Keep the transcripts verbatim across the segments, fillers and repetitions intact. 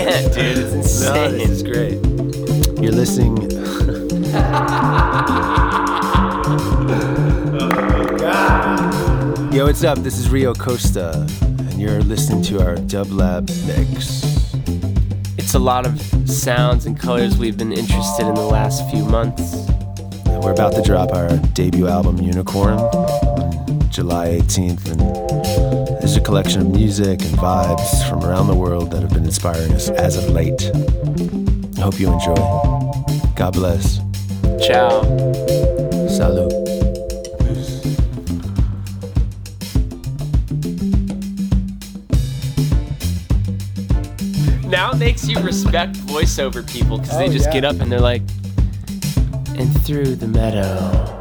can't, dude. It's insane. No, this is great. You're listening. Oh, God. Yo, what's up? This is Rio Costa, and you're listening to our Dub Lab mix. It's a lot of sounds and colors we've been interested in the last few months. And we're about to drop our debut album, Unicorn, on July eighteenth, and there's a collection of music and vibes from around the world that have been inspiring us as of late. I hope you enjoy. God bless. Ciao. Salud. Now it makes you respect voiceover people because Oh, they just yeah. get up and they're like, and through the meadow.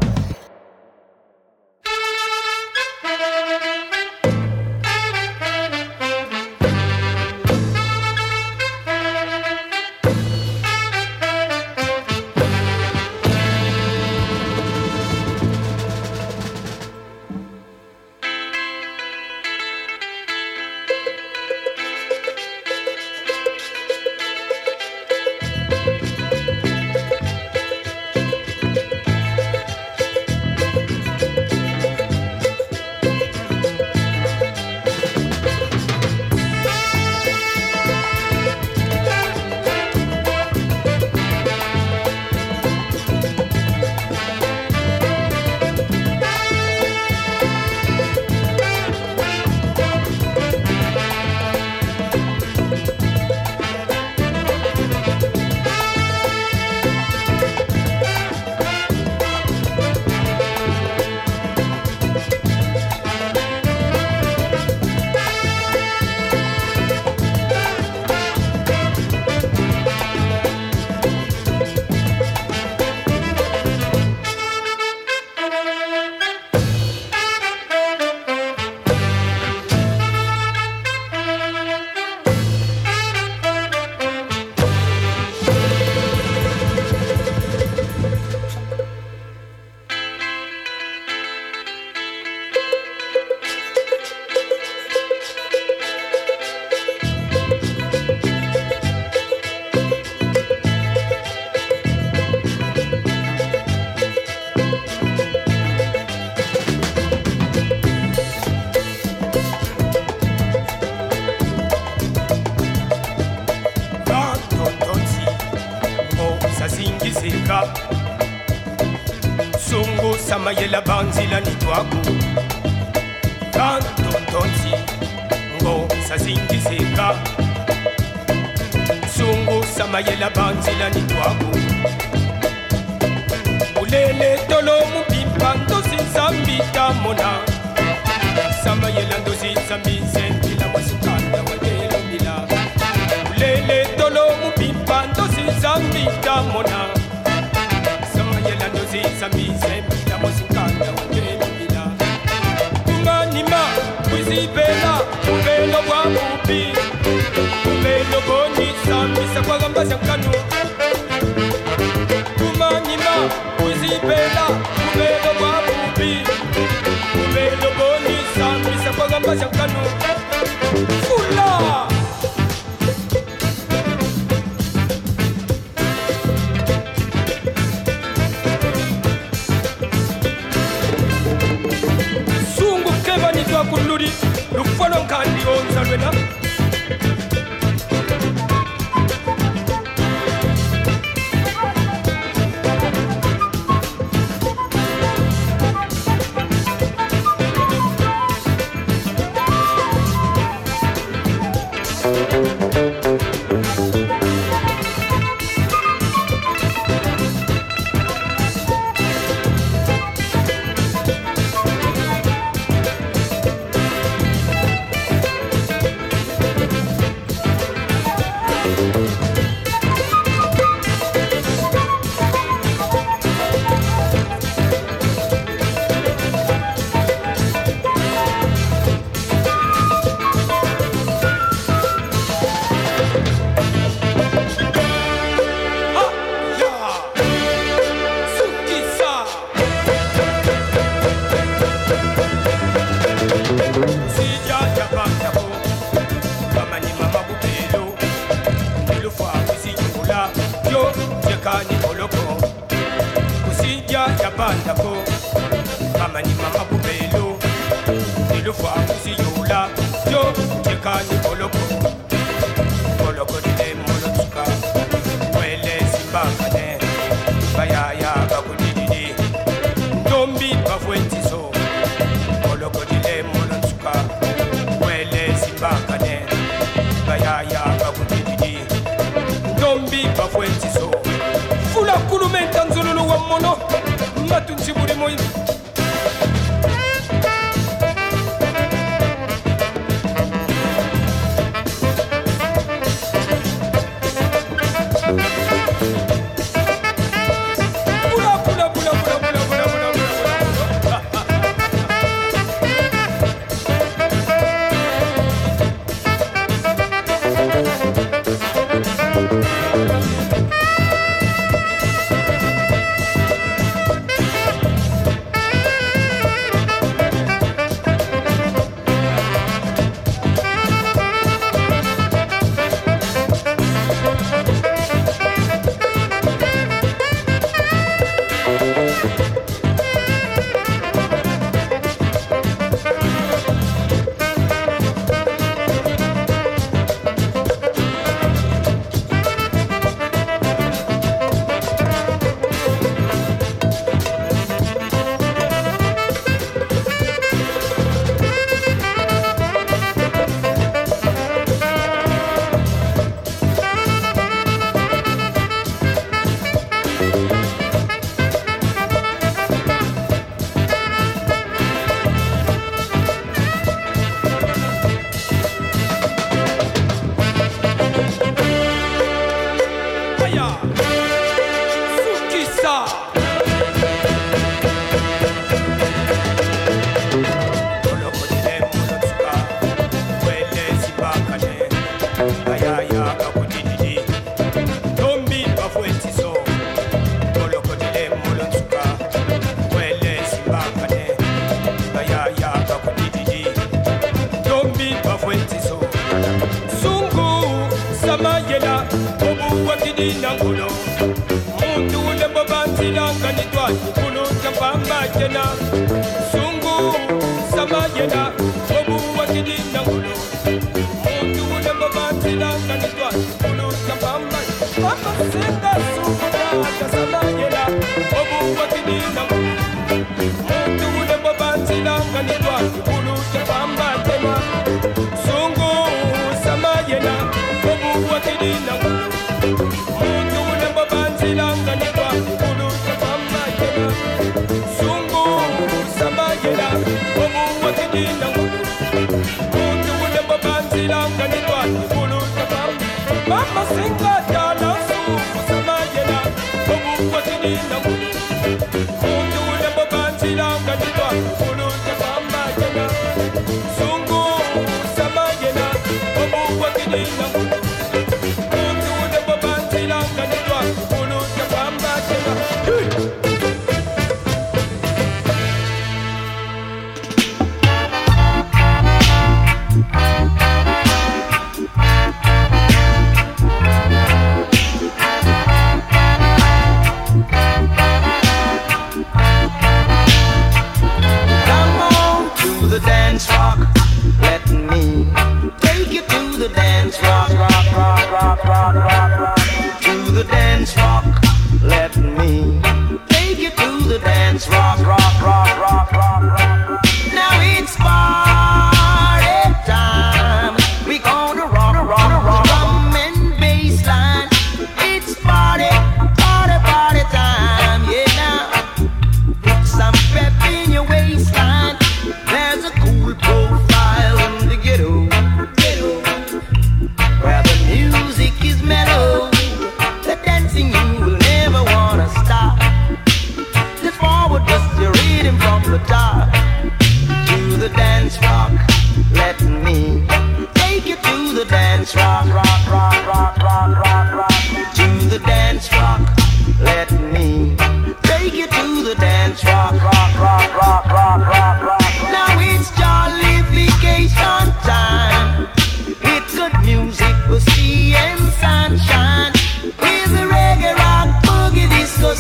Sungu samayela banzila nitwaku Kanto tonsi Ngo sasingizeka Sungu samayela banzila nitwaku Ulele tolo mupimpa ndosi zambita mona Samayela ndosi zambize Kila wasukanda wadelo mila Ulele tolo mupimpa ndosi zambita mona Samayela ndosi zambize Kila wasukanda wadelo mila Kunganima kwizibela Kubelo wabubi Kubelo goni Sambisa kwa gamba shankanu Kunganima kwizibela Kubelo wabubi Kubelo goni Sambisa kwa gamba shankanu Fula Sungu kema nitwa kuluri Lufano nkandi onza lwena lufa kusiyola yo tekani koloko koloko dile molotuka wele simbakane bayaya bakudididi ndombi bafwentiso koloko dile molotuka wele simbakane bayaya bakudididi ndombi bafwentiso fula kulumenta nzululu wa mono matunzi buri moyi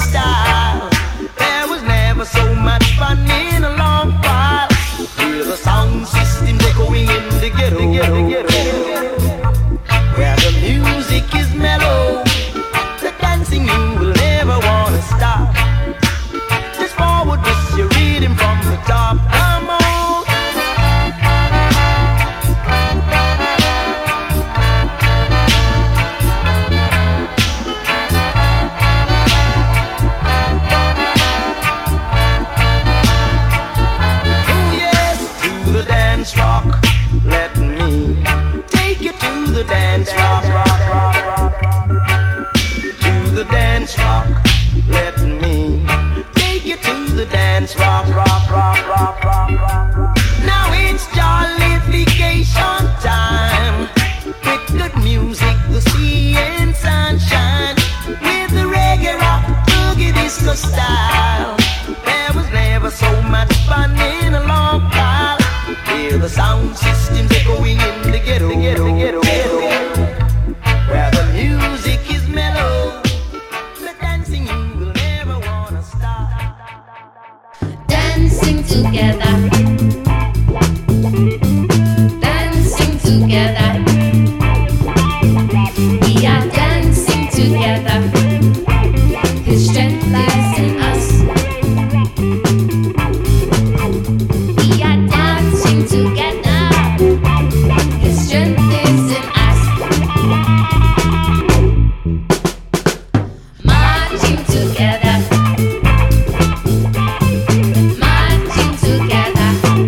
Style. There was never so much fun in a long while. Here's a sound system's echoing in the ghetto, ghetto, ghetto. Where the music is mellow, the dancing you will never wanna stop. Just forward, miss, you're reading from the top. Come on. Rock, let me take you to the dance rock, rock, rock, rock. To the dance rock, let me take you to the dance rock, rock, rock, rock, rock, rock. Now it's jollification time with good music, the sea and sunshine, with the reggae rock, boogie disco style. There was never so much fun in a long while. Hear the sound systems echoing in the ghetto, ghetto, ghetto, ghetto. Where the music is mellow, the dancing you will never wanna stop. Dancing together, dancing together. We are dancing together. His strength lies in us. We are dancing together. His strength is in us. Marching together, marching together.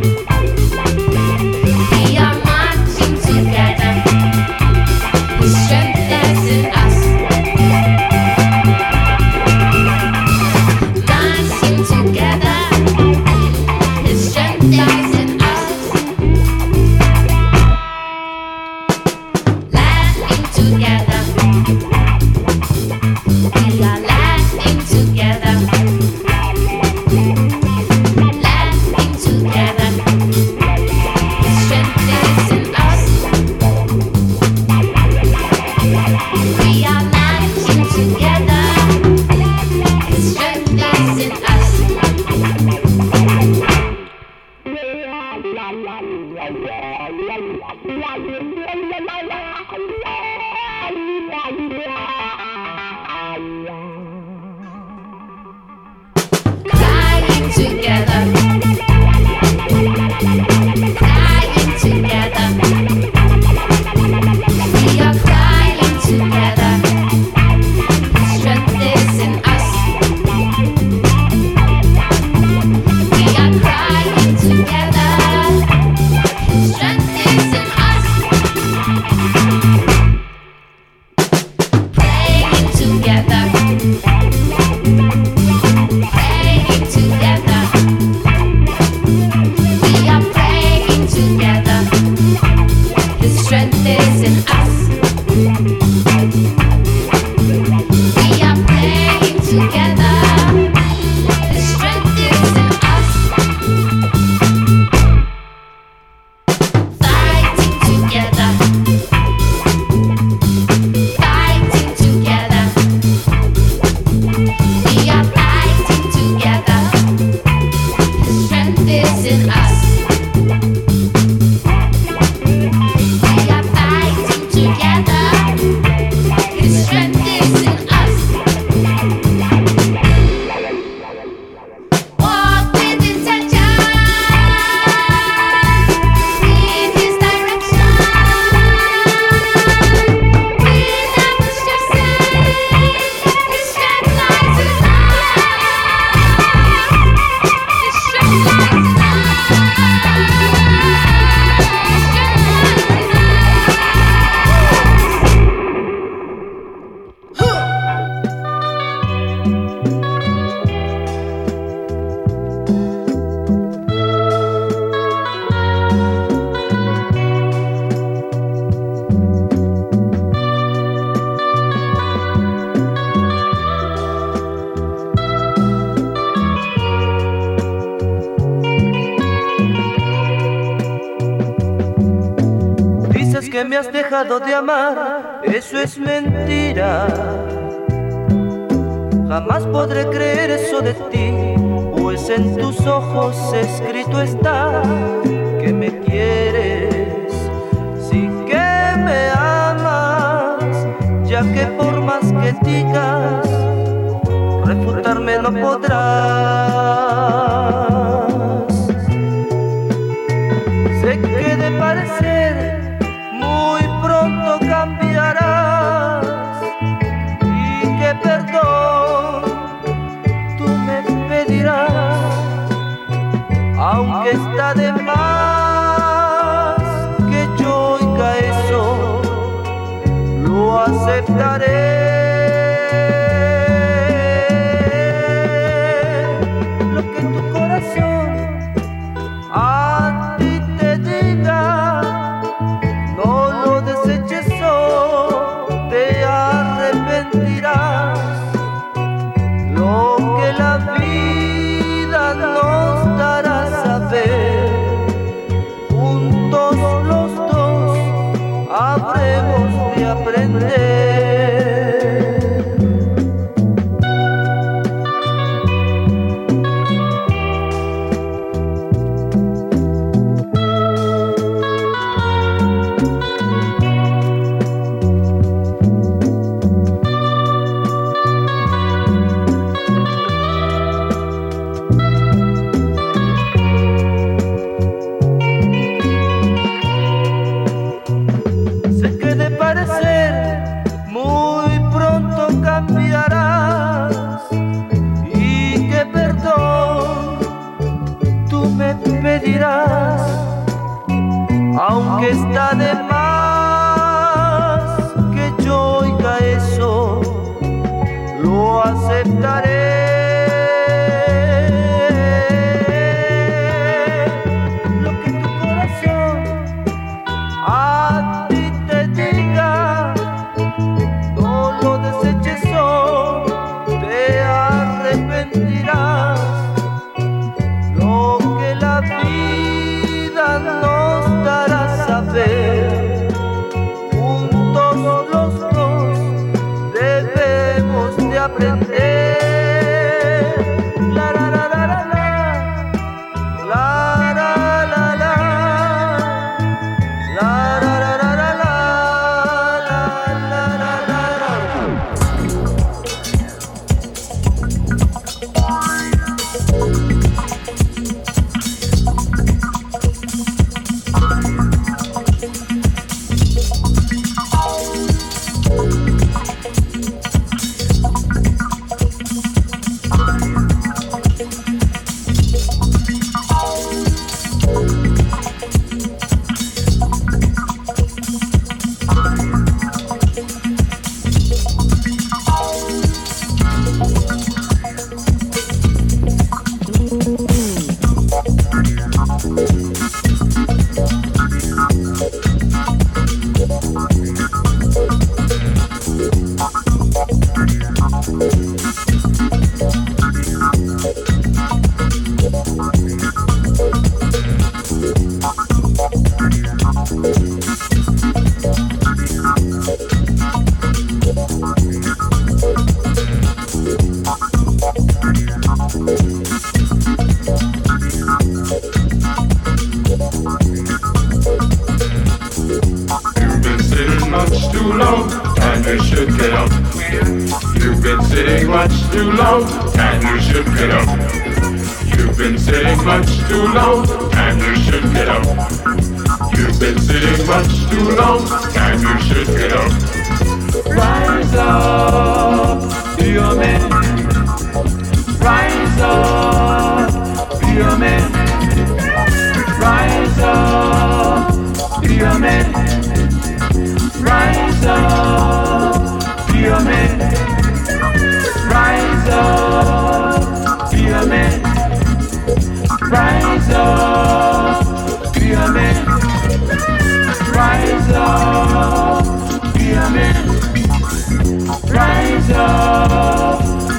We are marching together. His strength is in us. Marching together. His strength lies in us. Laughing together. We are laughing together. Laughing together. His strength is in us. We are laughing together. His strength is in us. Crying together, crying together. We are crying together. His strength is in us. We are crying together. His strength is in us. Praying together, praying together. We are praying together. His strength is in us. We are praying together. His strength is in us. Fighting together, fighting together. We are fighting together. His strength is in us. We are fighting together. His strength is in us. Walk with intention, with His direction. We never stressing. His strength lies in us. His strength lies in Dices que me has dejado de amar, eso es mentira. Jamás podré creer eso de ti, pues en tus ojos escrito está que me quieres, sí que me amas, ya que por más que digas, refutarme no podrás. Sé que de parecer muy pronto cambiarás y que perdón tú me pedirás, aunque está de más que yo oiga eso, lo aceptaré. Lo que tu corazón a ti te diga, no lo deseches o te arrepentirás. Lo que la vida nos dará saber, juntos los dos habremos de aprender. Sé que de parecer muy pronto cambiarás y que perdón tú me pedirás, aunque está de más que yo oiga eso, lo aceptaré. Lo que tu corazón a ti te diga, no lo deseches o te arrepentirás. Lo que la vida nos dará saber, juntos los dos debemos de aprender. La la la la la la, la la la la, la la la la la, la la la la la. You've been sitting much too long, and you should get up. You've been sitting much too long, and you should get up. You've been sitting much too long, and you should get up. You've been sitting much too long, and you should get up. Rise up, be a man. Rise up, be a man. Rise up, be a man. Rise up, be a man. Rise up, be a man. Rise up, be a man. Rise up, be a man. Rise up,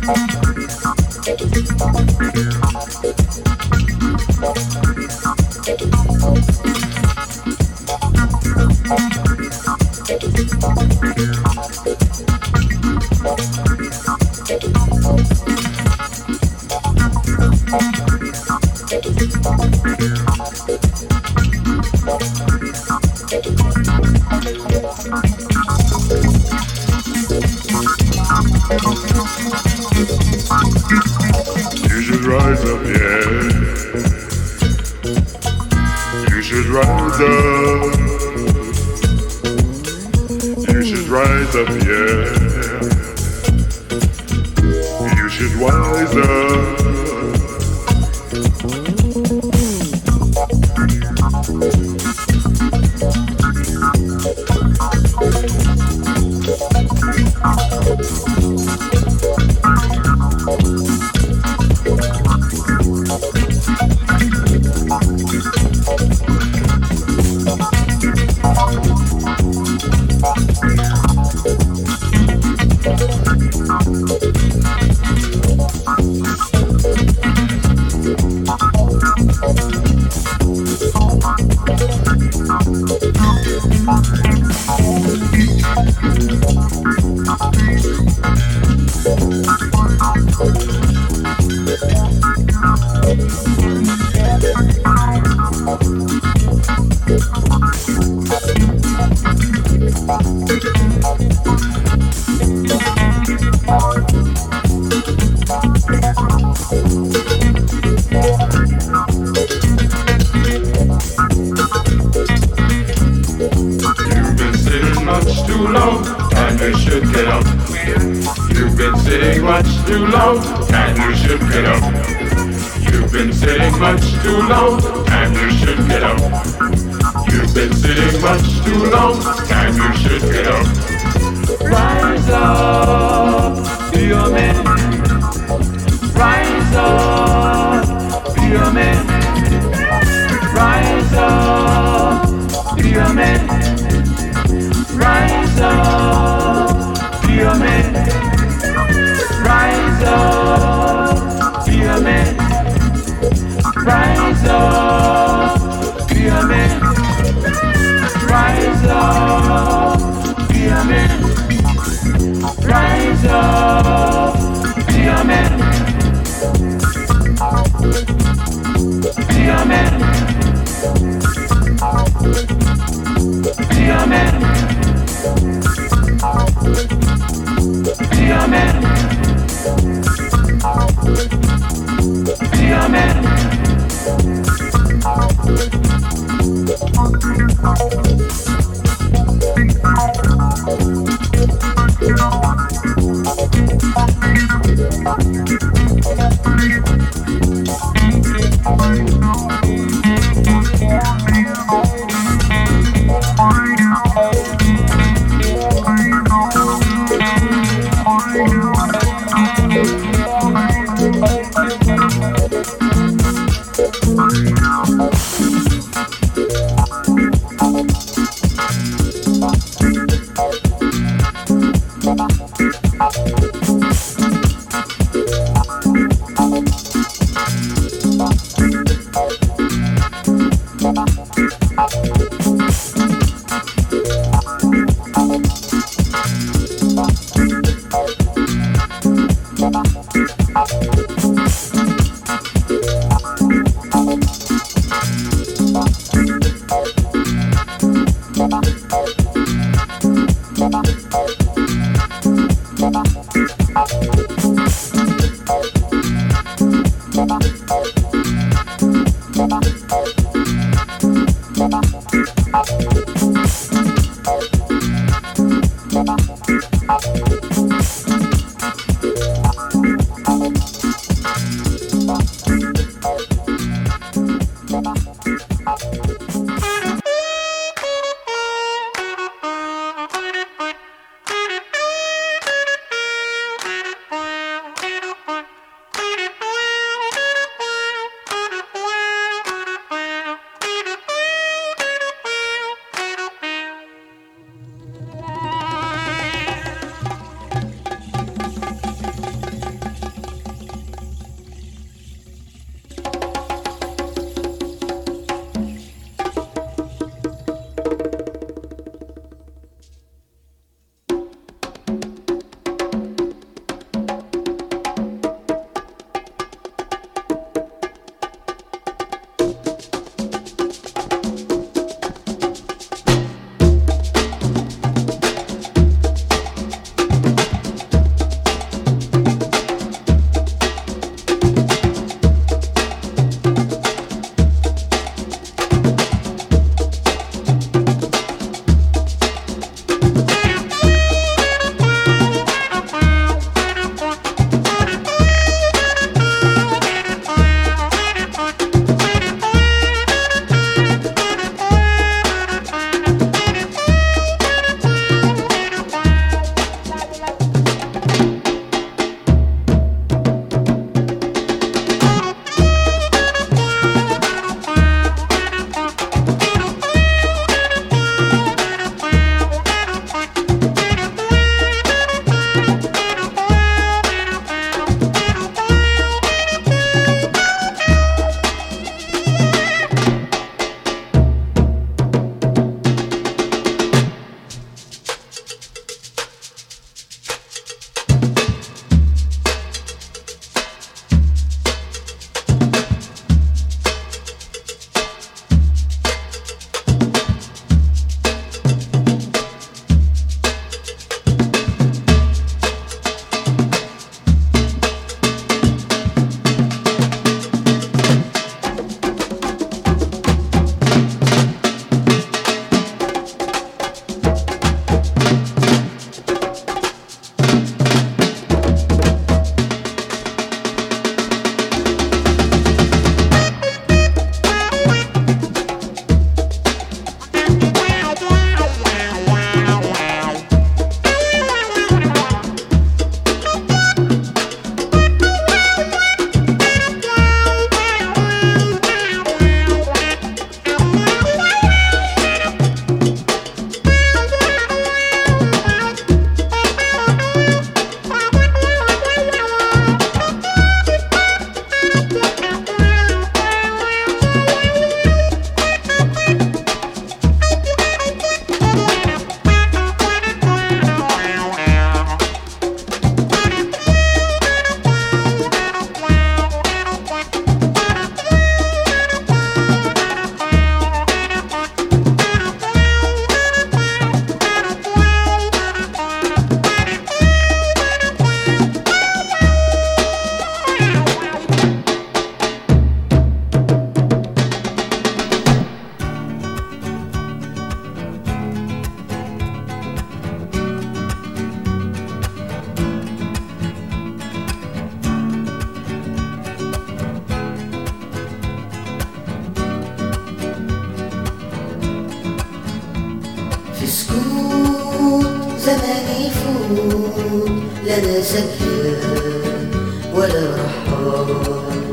You should rise up, yeah. You should rise up. You should rise up, yeah. You should wise up. لنا سكر ولا رحال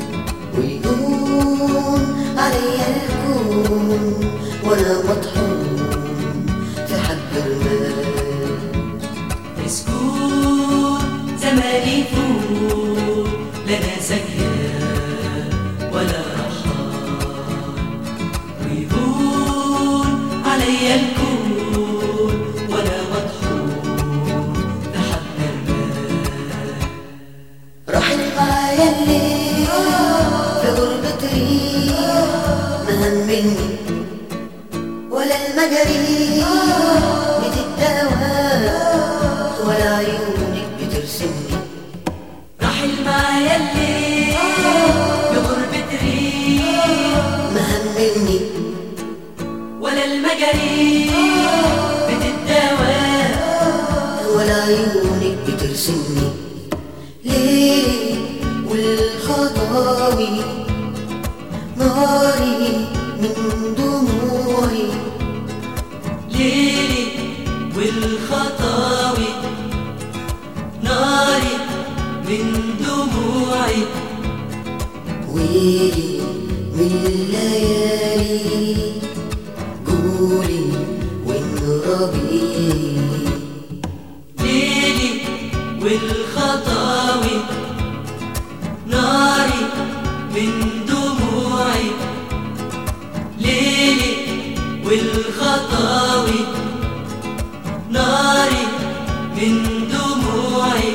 ويقوم علي الكون وانا مطحون في حب المال. مسكون زماني يفوت لنا سكر ولا رحال ويهون علي الكون وانا مطحون في حب المال. رحل معايا الليل في غربة ريح ما همني ولا المجاري بتتداوى ولا عيونك بترسمني. رحل معايا الليل بغربة ريح ما همني ولا المجاري بتتداوى ولا عيونك بترسمني. ليلي والخطاوي ناري من دموعي. ليلي والخطاوي ناري من دموعي. ويلي من الليالي قولي وين ربيعي. ليلي والخطاوي ناري من دموعي. ليلي والخطاوي ناري من دموعي.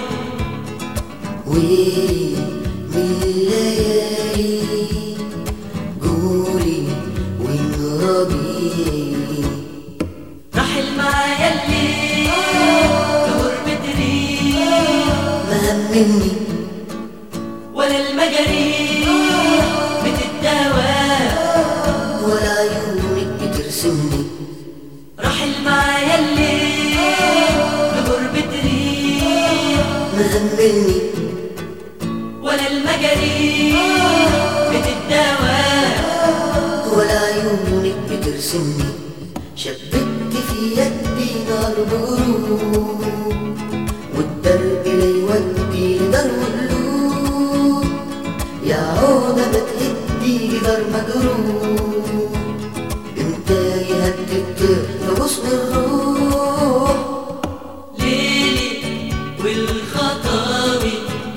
ويلي من الليالي قولي وين ربيعي. رحل معايا الليل بغربة ريح ما همني ولا المجاريح بتتداوى ولا عيونك بترسمني. رحل معايا الليل بغربة ريح ما همني ولا المجاريح بتتداوى ولا عيونك بترسمني. شبكت في يدي نار بغروب والدرب ليودي لدار مقلوب. يا عودة ما تهدي لدار مجروب. انت يهدد في غصن الروح. ليلي والخطاوي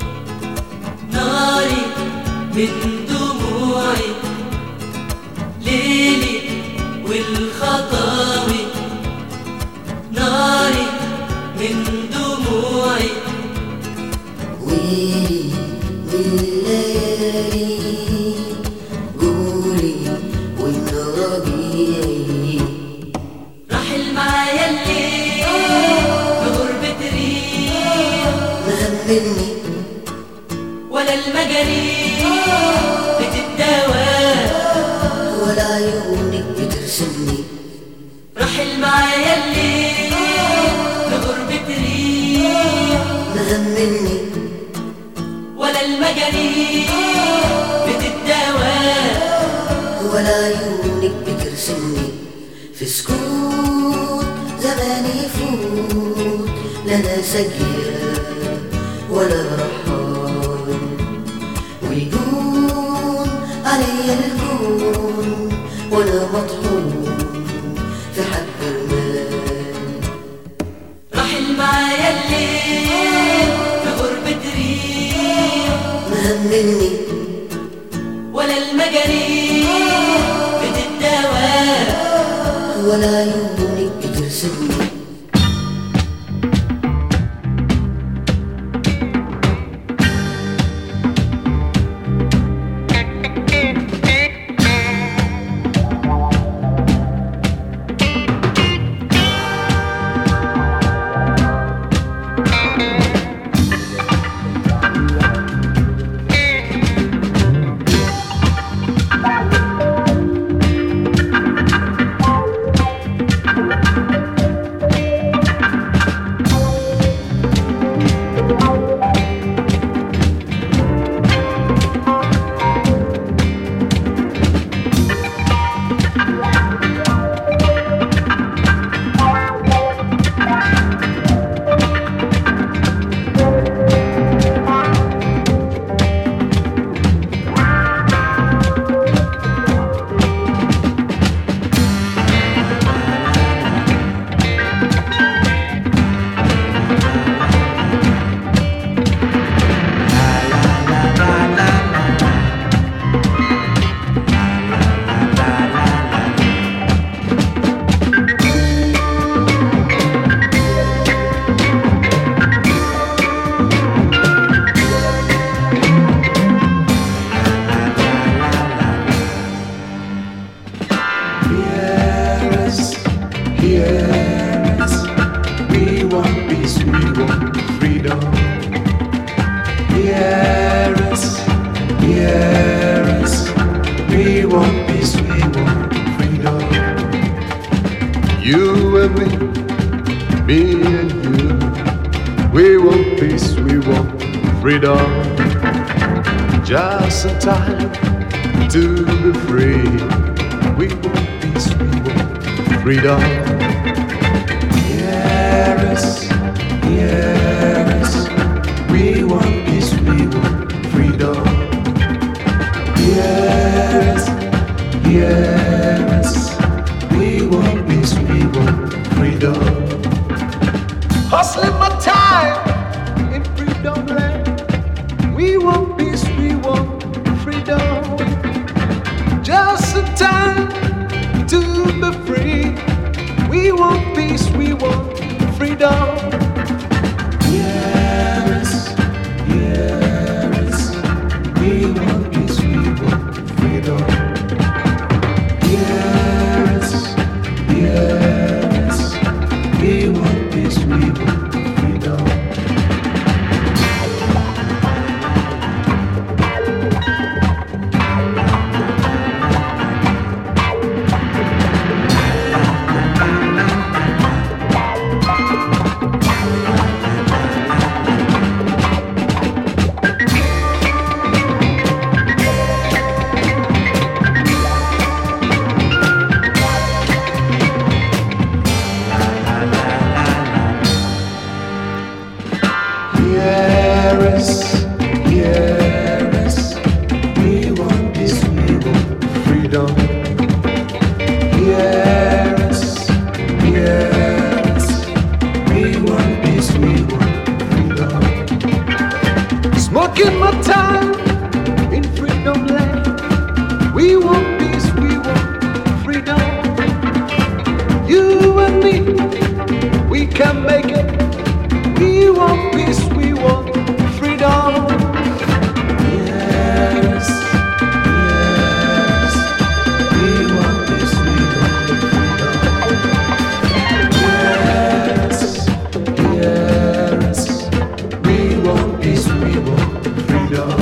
ناري من دموعي. ليلي والخطاوي ناري من دموعي. ويلي من الليالي قولي وين ربيعي. رحل معايا الليل بغربة ريح ما همني ولا المجاريح بتتداوى ولا عيونك بترسمني. رحل معايا الليل بغربة ريح ما همني ولا المجاريح بتتداوى ولا عيونك بترسمني. في سكوت زمان يفوت لنا سجية ولا رحال ويقوم علي الكون وانا مطحون في حب المال. رحل معايا الليل بغربة ريح ما همني ولا المجاريح بتتداوى ولا عيونك بترسمني. Yes, yes, we want peace, we want freedom. You and me, me and you, we want peace, we want freedom. Just in time to be free. We want peace, we want freedom. Yes, yes, we want peace, we want freedom. Yes, yes, we want peace, we want freedom. Hustling my time in freedom land. We want peace, we want freedom. Just a time to be free. We want peace, we want freedom. Yes, yes, we want peace, we want freedom. Yes, yes, we want peace, we want freedom. Yes, yes, we want peace, we want freedom. Yes, yes, we want peace, we want freedom. Smoking my time in freedom land. We want peace, we want freedom. You and me, we can make it. We want peace, we want freedom. Yes, yes, we want peace, we want freedom. Yes, yes, we want peace, we want freedom.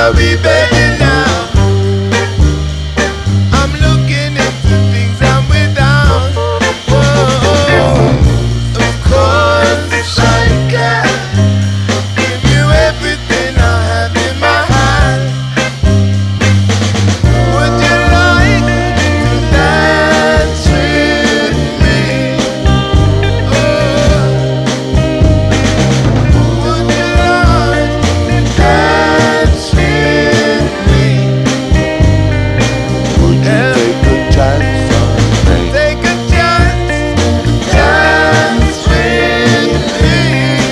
gonna be better now. I'm looking into things I'm without. Whoa, of course I can give you everything I have in my hand. Would you like to dance with me? Oh, would you like to dance with me? Would you take a chance on me? Take a chance, dance with me.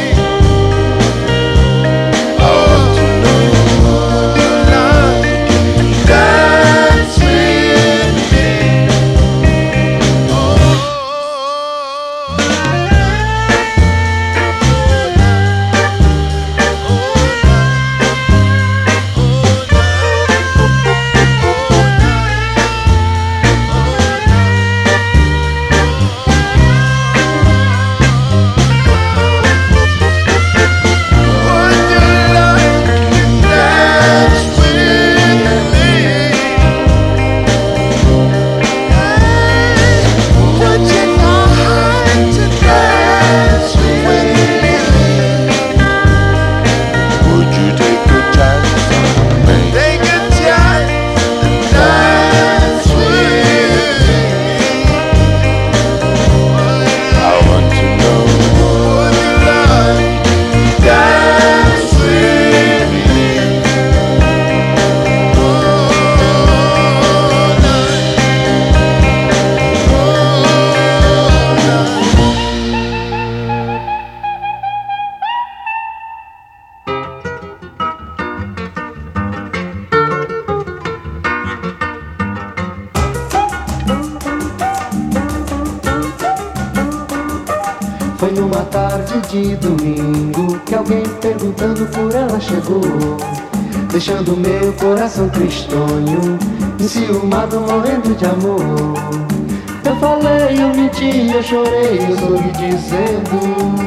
I want to know. Would you like to dance with me? Would you like to dance with me? Would you like to dance with me? Would you take a chance on me? Take a chance and dance with me. I want to know. Would you like to dance with me? Foi numa tarde de domingo que alguém perguntando por ela chegou, deixando meu coração tristonho, enciumado, morrendo de amor. Eu falei, eu menti, eu chorei, eu sorri dizendo.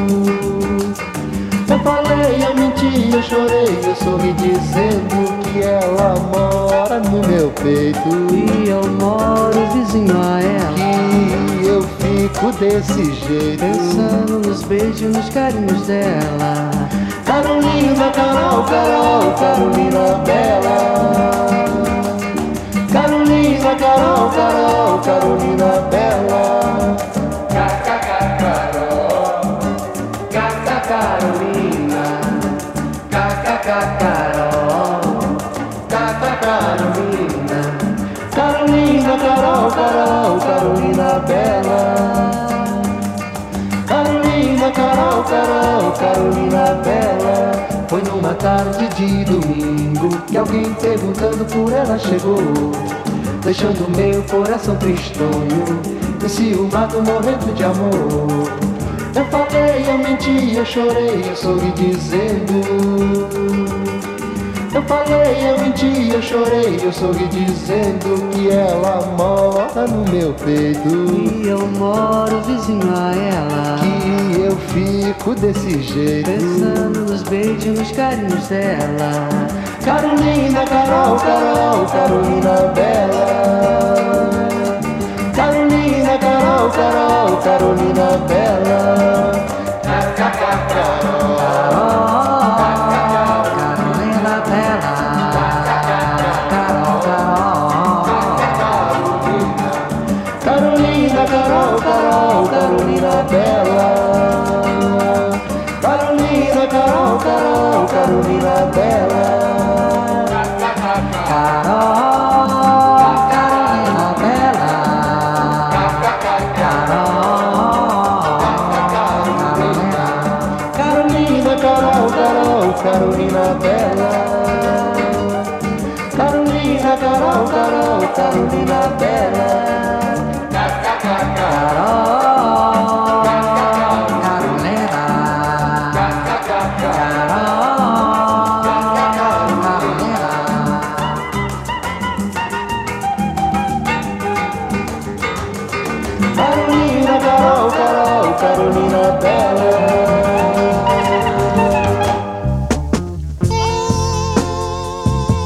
Eu falei, eu menti, eu chorei, eu sorri dizendo que ela mora no meu peito e eu moro vizinho a ela. E eu fico desse jeito, pensando nos beijos, nos carinhos dela. Carolina, Carol, Carol, Carolina Bela. Carolina, Carol, Carol, Carolina Bela. Cacaca, Carol, cacaca, Carolina. Cacaca, Carol, cacaca, Carolina. Carolina, Carol, Carol, Carolina Bela. Carolina, Carol, Carol, Carolina Bela. Foi numa tarde de domingo que alguém perguntando por ela chegou, deixando meu coração tristonho, enciumado, morrendo de amor. Eu falei, eu menti, eu chorei, eu sorri dizendo. Eu falei, eu menti, eu chorei, eu sorri dizendo que ela mora no meu peito e eu moro vizinho a ela. Que eu fico desse jeito, pensando nos beijos, nos carinhos dela. Carolina, Carol, Carol, Carolina Bela. Carolina, Carol, Carol, Carolina Bela. Carol, Carol. Carolina, Carol, Carol, Carolina Bela. Carolina, Carol, Carol, Carolina Bela. Carol, Carolina Bela. Carol, Carolina, Carol, Carol, Carolina Bela. Carolina, Carol, Carol, Carolina Bela. Carolina, Carol, Carol, Carolina Bela.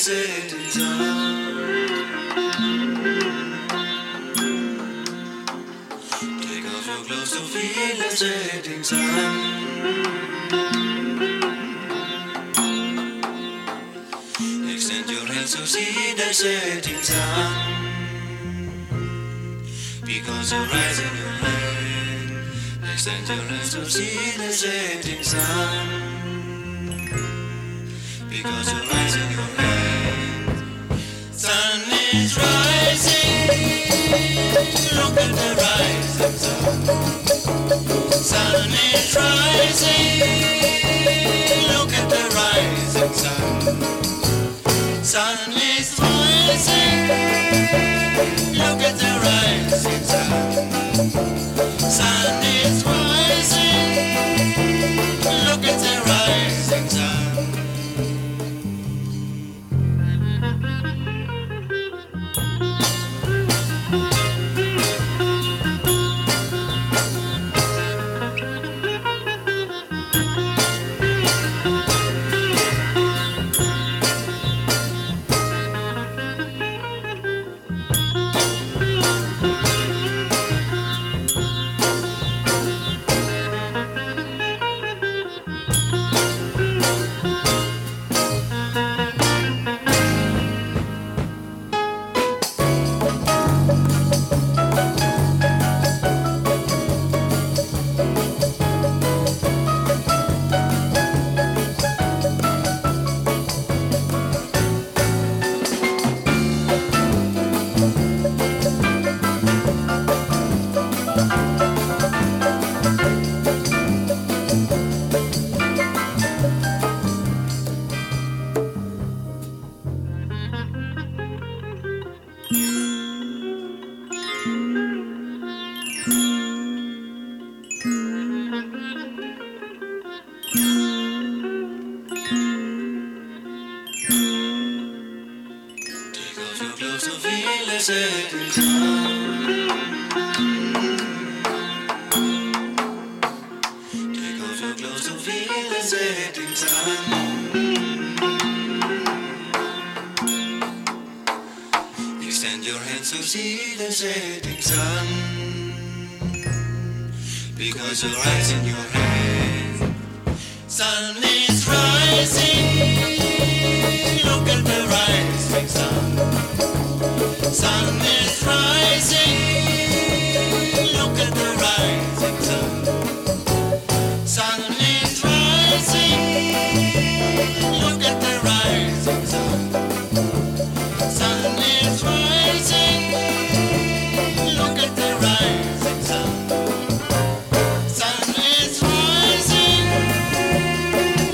setting sun. Take off your clothes to feel the setting sun. Extend your hands to see the setting sun. Because you're rising your hand. Extend your hands to see the setting sun. Because you're rising your hand. Sun is rising. Look at the rising sun. Sun is rising. Look at the rising sun. Sun is rising. Look at the rising sun. Sun is rising. Look at the rising sun. Setting sun. Take off your clothes to feel the setting sun. Extend your hands to see the setting sun. Because you're rising your hand. Sun is rising. Look at the rising sun. Sun is rising. Look at the rising sun. Sun is rising. Look at the rising sun. Sun is rising. Look at the rising sun. Sun is rising.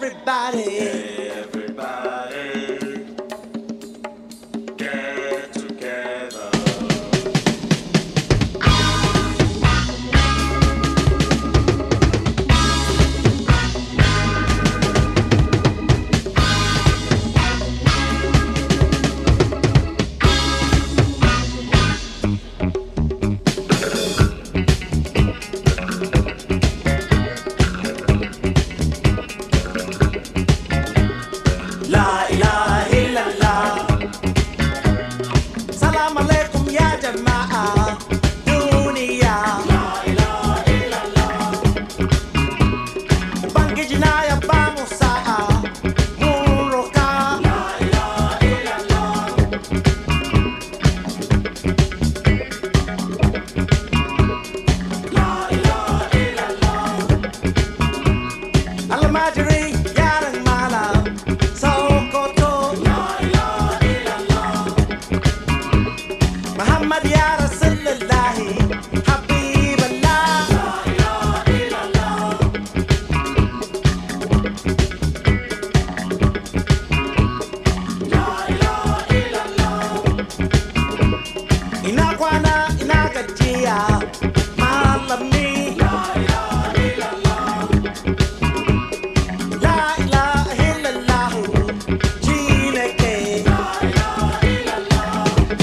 everybody. Everybody, get together. La ilaha illallah. Salam alaikum ya jamaa dunia. La ilaha illallah. Bangi jinaya bangu saa muroka. La ilaha illallah. La ilaha illallah. Al-Majri yarang malam Sokoto. La ilaha illallah. Muhammad ya Rasulullah Habiballah. La ilaha illallah. La ilaha illallah. Inakwana inagajiya malam ni. La ilaha illallah. La ilaha illallah. Jineke. La ilaha illallah.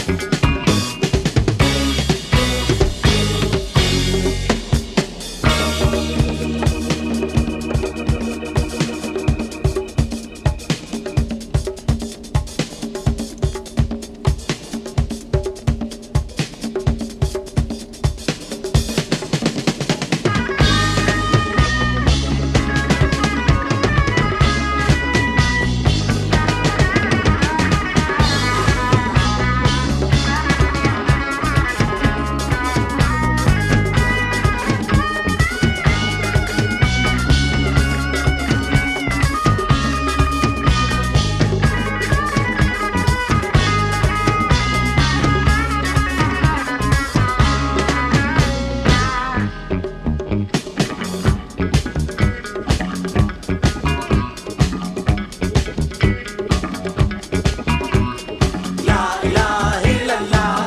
La ilaha illallah.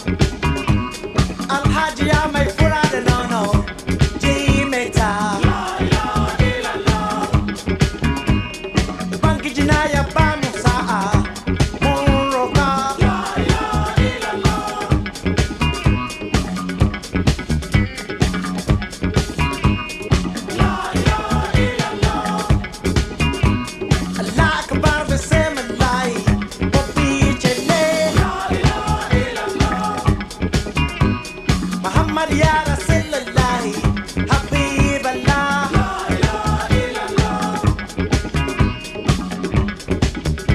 Alhaji ya mai fura da nono Jimeta. La ilaha illallah. Banki jina ya bamu sa'a mun roka. La ilaha illallah. La ilaha illallah. Allah akbar bismillah. Bobby Chene. La ilaha illallah. Muhammad ya Rasulullah Habiballah. La ilaha illallah.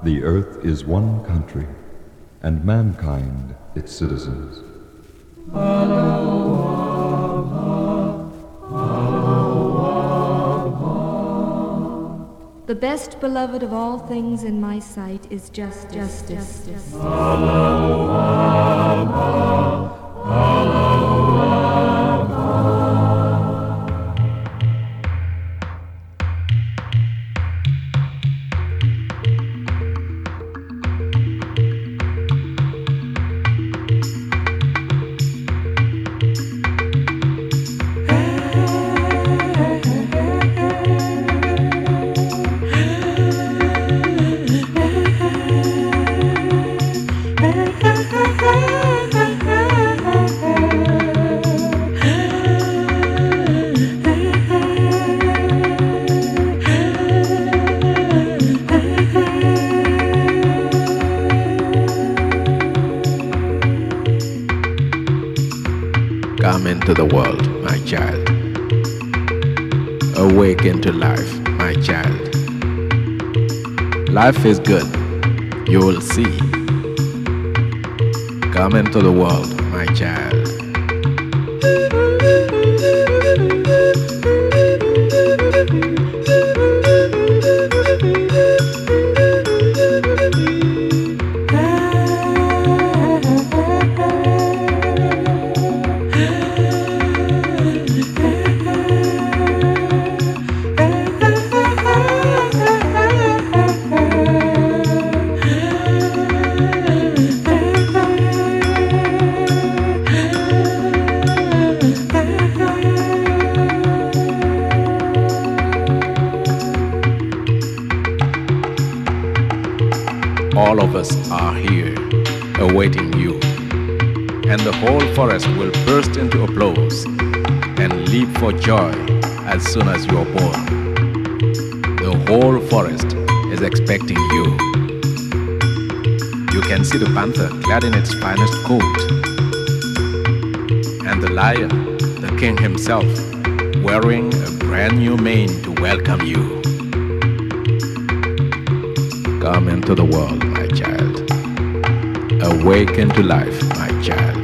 The earth is one country, and mankind its citizens. The best beloved of all things in my sight is just justice. Come into the world, my child. Awaken to life, my child. Life is good, you will see. Come into the world, my child. All of us are here, awaiting you, and the whole forest will burst into applause and leap for joy as soon as you are born. The whole forest is expecting you. You can see the panther clad in its finest coat, and the lion, the king himself, wearing a brand new mane to welcome you. Come into the world, my child. Awaken to life, my child.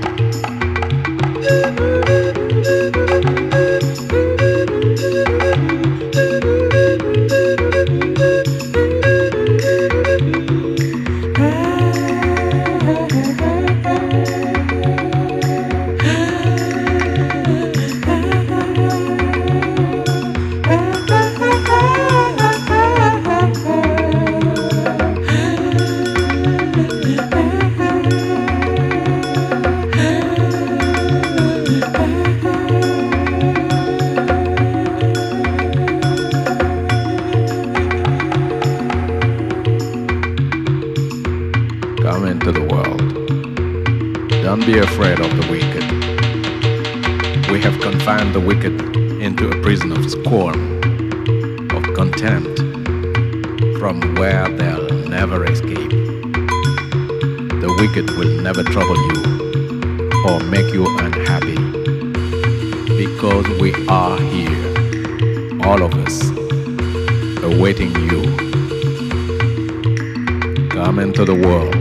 Come into the world. Don't be afraid of the wicked. We have confined the wicked into a prison of scorn, of contempt, from where they'll never escape. The wicked will never trouble you or make you unhappy, because we are here, all of us, awaiting you. Come into the world.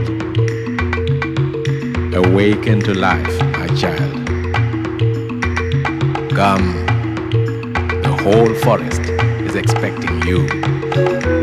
Awaken to life, my child. Come, the whole forest is expecting you.